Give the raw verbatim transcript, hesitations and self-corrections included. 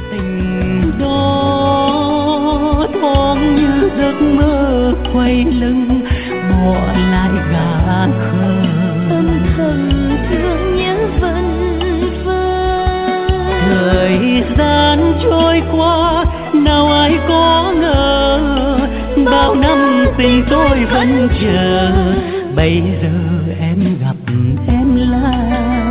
tình đó thoáng như giấc mơ quay lưng bỏ lại gã khờ. Âm thầm thương nhớ vân vân. Thời gian trôi qua nào ai có ngờ, bao năm tình tôi vẫn chờ. Bây giờ em gặp em là